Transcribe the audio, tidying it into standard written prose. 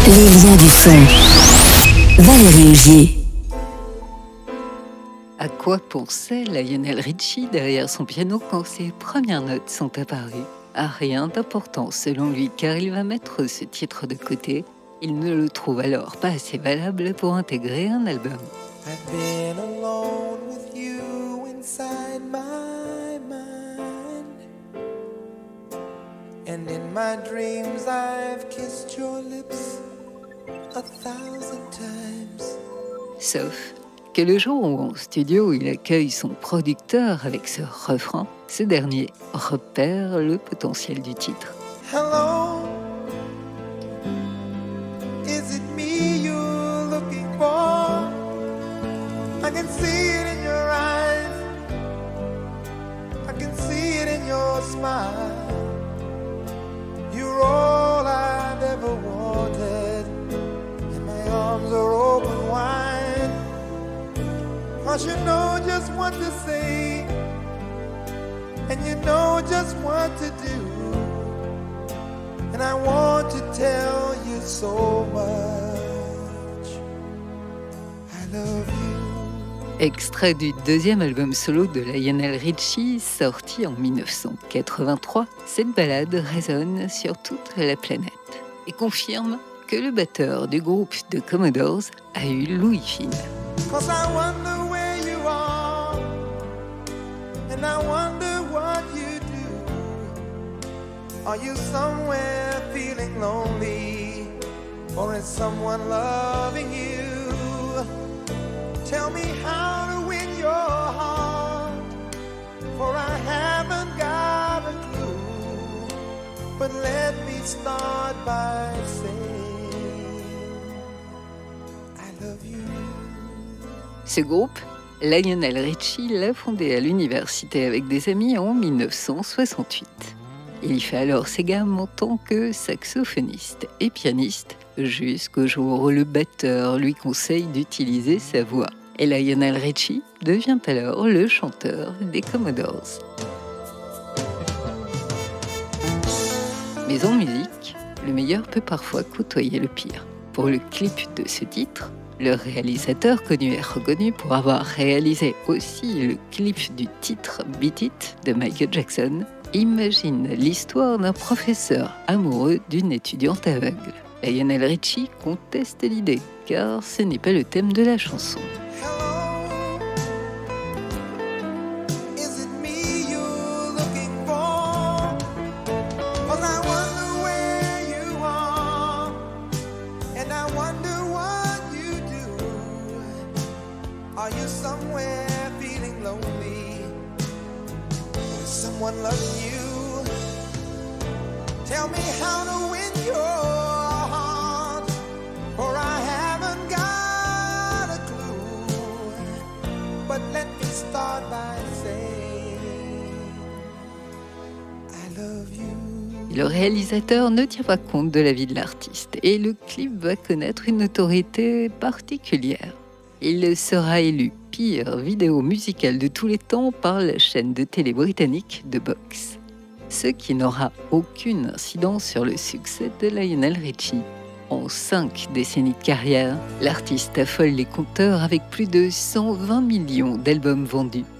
Les liens du son. Valérie Augier. À quoi pensait Lionel Richie derrière son piano quand ses premières notes sont apparues? À rien d'important selon lui, car il va mettre ce titre de côté. Il ne le trouve alors pas assez valable pour intégrer un album. I've been alone with you inside my mind, and in my dreams I've kissed your lips 1,000 times. Sauf que le jour où en studio il accueille son producteur avec ce refrain, ce dernier repère le potentiel du titre. Hello, is it me you're looking for? I can see it in your eyes, I can see it in your smile. You're all I've ever wanted, and my arms are open wide. 'Cause you know just what to say, and you know just what to do, and I want to tell you so much I love you. Extrait du deuxième album solo de Lionel Richie, sorti en 1983, cette ballade résonne sur toute la planète et confirme que le batteur du groupe The Commodores a eu l'ouïe fine. 'Cause I wonder where you are, and I wonder what you do. Are you somewhere feeling lonely, or is someone loving you? Tell me how to win your heart, for I haven't got a clue. But let me start by saying I love you. Ce groupe, Lionel Richie l'a fondé à l'université avec des amis en 1968. Il y fait alors ses gammes en tant que saxophoniste et pianiste, jusqu'au jour où le batteur lui conseille d'utiliser sa voix. Et Lionel Richie devient alors le chanteur des Commodores. Mais en musique, le meilleur peut parfois côtoyer le pire. Pour le clip de ce titre, le réalisateur connu et reconnu pour avoir réalisé aussi le clip du titre Beat It de Michael Jackson, imagine l'histoire d'un professeur amoureux d'une étudiante aveugle. Lionel Richie conteste l'idée, car ce n'est pas le thème de la chanson. Hello, is it me you're looking for? 'Cause I wonder where you are, and I wonder what you do. Are you somewhere feeling lonely? Is someone loving you? Tell me how to win your heart, for I haven't got a clue. But let me start by saying I love you. Le réalisateur ne tient pas compte de la vie de l'artiste et le clip va connaître une notoriété particulière. Il sera élu pire vidéo musicale de tous les temps par la chaîne de télé britannique The Box. Ce qui n'aura aucune incidence sur le succès de Lionel Richie. En 5 décennies de carrière, l'artiste affole les compteurs avec plus de 120 millions d'albums vendus.